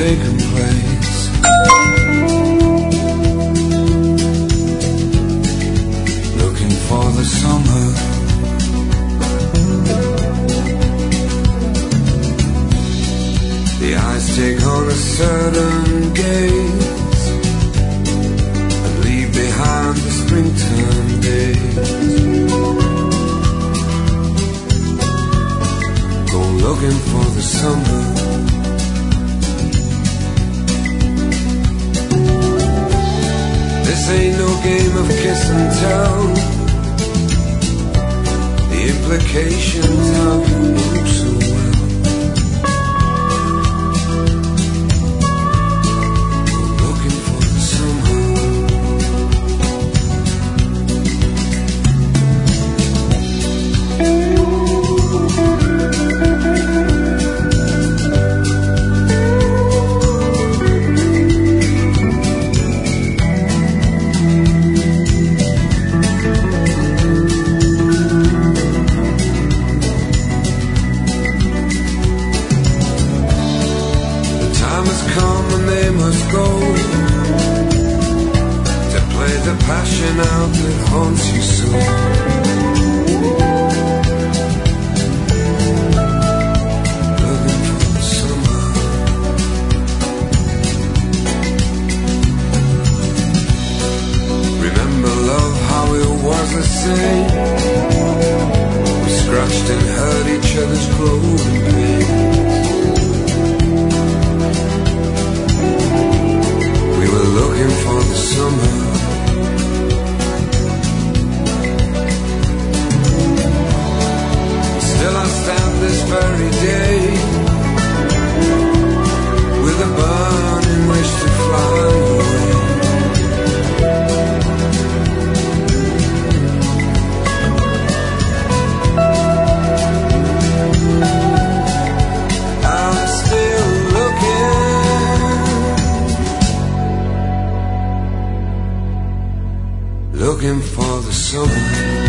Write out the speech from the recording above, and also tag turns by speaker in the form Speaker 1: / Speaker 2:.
Speaker 1: taken place. Looking for the summer. The eyes take on a certain gaze and leave behind the springtime days. Go looking for the summer. This ain't no game of kiss and tell. The implications how you move so well. Go looking for the summer. Passion out that haunts you so. Looking for the summer. Remember love, how it was the same. We scratched and hurt each other's growing pain. We were looking for the summer. Still I stand this very day with a burning wish to fly away. I'm still looking for the summer.